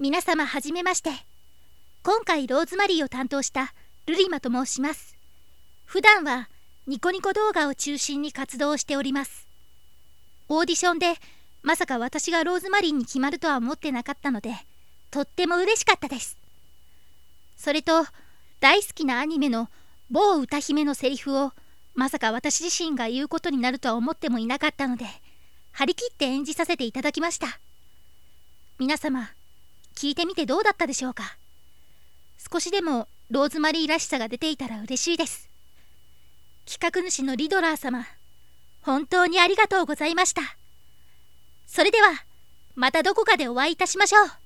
皆様はじめまして。今回ローズマリーを担当したルリマと申します。普段はニコニコ動画を中心に活動しております。オーディションでまさか私がローズマリーに決まるとは思ってなかったので、とっても嬉しかったです。それと大好きなアニメの某歌姫のセリフをまさか私自身が言うことになるとは思ってもいなかったので、張り切って演じさせていただきました。皆様聞いてみてどうだったでしょうか。少しでもローズマリーらしさが出ていたら嬉しいです。企画主のリドラー様、本当にありがとうございました。それではまたどこかでお会いいたしましょう。